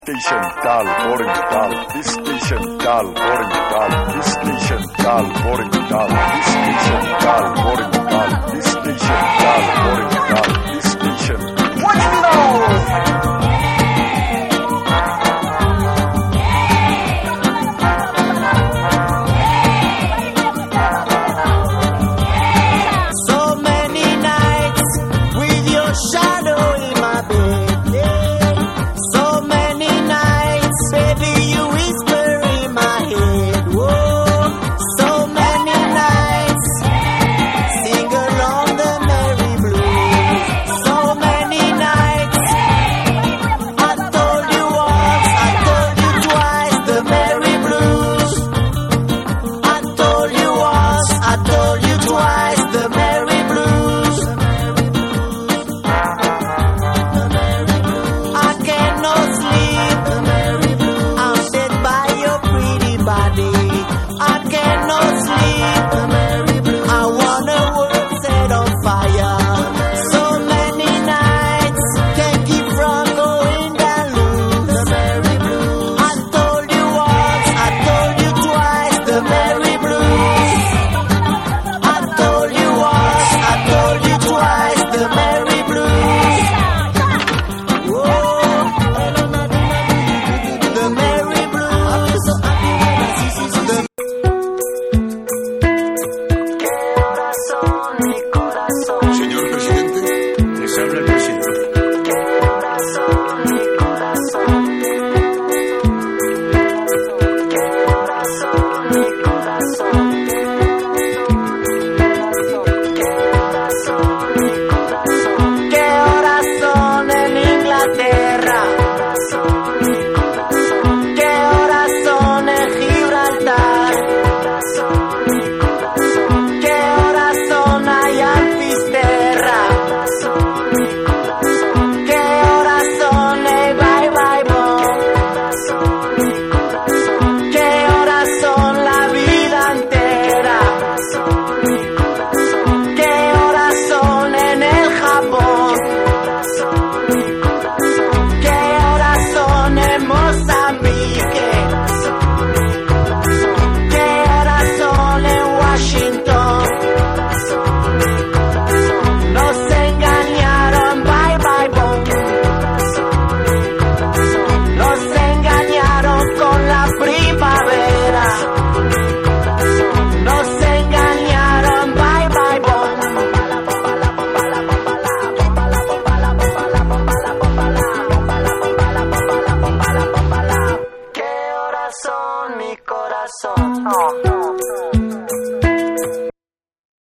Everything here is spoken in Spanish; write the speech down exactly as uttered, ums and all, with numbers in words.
Station dull, boring dull. This station dull, boring dull. This station dull, boring dull. This station dull, boring dull. This station dull, boring dull. This station. What's So many nights with your shadow in my bed. So many nights, baby, you whisper in my head. Whoa, so many nights, sing along the merry blues. So many nights, I told you once, I told you twice, the merry blues. I told you once, I told you twice, the merry blues. I cannot sleep, I'm dead by your pretty body. I cannot sleep, I want a world set on fire. So many nights, can't keep from going down loose. I told you once, I told you twice, the merry blues. I told you once, I told you twice, the merry blues. Whoa, the merry blues. The corazón, mi corazón. Señor presidente, les habla el presidente. Corazón, mi corazón. Corazón, mi corazón. Corazón, mi corazón. ¿Qué horas son en Inglaterra? ¿Qué horas son en Gibraltar? ¿Qué horas son allá en Fisterra? ¿Qué horas son en Bye Bye Bom? ¿Qué horas son la vida entera? ¿Qué horas son en el Japón? ¿Qué horas son en Mozambique? ¿Qué horas son en Washington? Nos engañaron, bye bye bom. Nos engañaron con la primavera. Nos engañaron, bye bye bom. ¿Qué horas son, mi corazón?